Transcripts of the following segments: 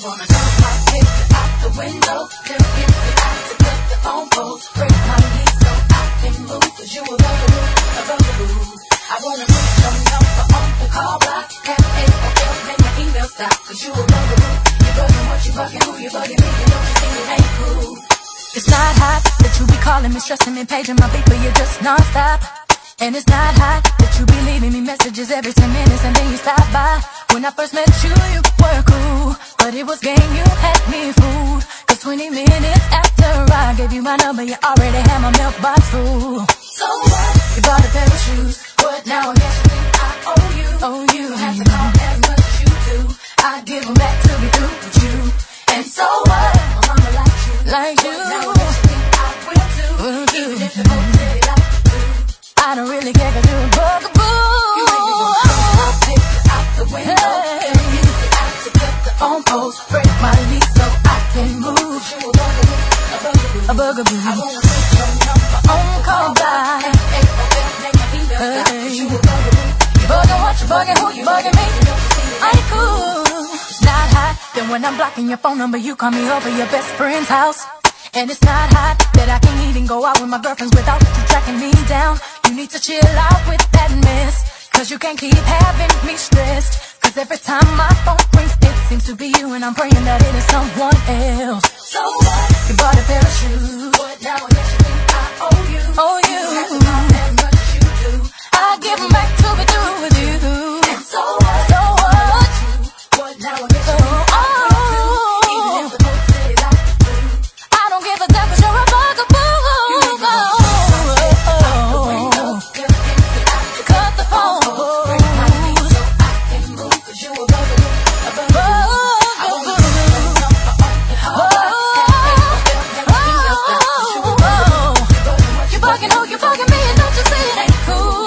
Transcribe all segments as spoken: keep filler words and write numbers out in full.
wanna throw my picture out the window. Then get the out to cut the phone post. Break my knees so I can move. Cause you a bugaboo, a bugaboo. I wanna put your number on the call block. Have A O L, make my email stop. Cause you a bugaboo. You bugging what you bugging, who you bugging me. You don't you think it ain't cool. It's not hot that you be calling me, stressing me, paging my beat, but you're just non-stop. And it's not hot that you be leaving me messages every ten minutes and then you stop by. When I first met you, you were cool, but it was game, you had me fooled. Cause twenty minutes after I gave you my number, you already had my mailbox full. So what? You bought a pair of shoes, but now I guess you think I owe you. Oh, you don't have to call as much as you do. I give them back to be through with you. And so what? My mama likes you, like you. But now I guess you think I will too. Will do. Even if the folks say they like you too. I don't really care cause you're a bugaboo. You make me wanna throw my picture out the window. Hey. And use it out to cut the phone post. Break my lease so I can move. You a bugaboo, a bugaboo. A bugaboo. I wanna put your number on call by. And A O L, make my email stop. Cause you a bugaboo. You bugging what you bugging, who you bugging me? I ain't cool. It's not hot, then when I'm blocking your phone number, you call me over your best friend's house. And it's not hot that I can't even go out with my girlfriends without you tracking me down. You need to chill out with that mess, cause you can't keep having me stressed. Cause every time my phone rings, it seems to be you, and I'm praying that it is someone else. So what? You bought a pair of shoes, but now I guess you think I owe you. Oh, you. You have to call as much as you do. I give them back to be through with you. And so what? So what? But now I guess you think I will too. Even if the folks say they like you do. I don't give a damn cause you're a bugaboo. You make me wanna throw my picture out the window. Then empty out to cut the phone post. Break my knees so I can move. Cause you a bugaboo, a bugaboo. I wanna put your number on the call block. Have A O L, make my email stop. Cause you a bugaboo. You bugging what You bugging who you bugging me, and don't you see it ain't cool.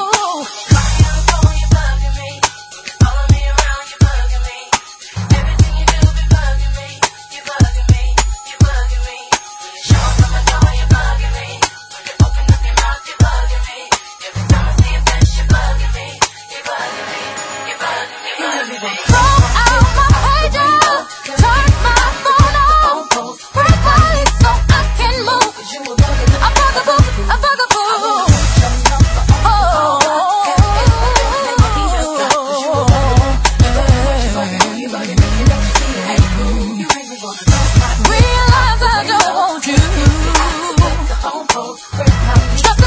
Realize I don't want you. Just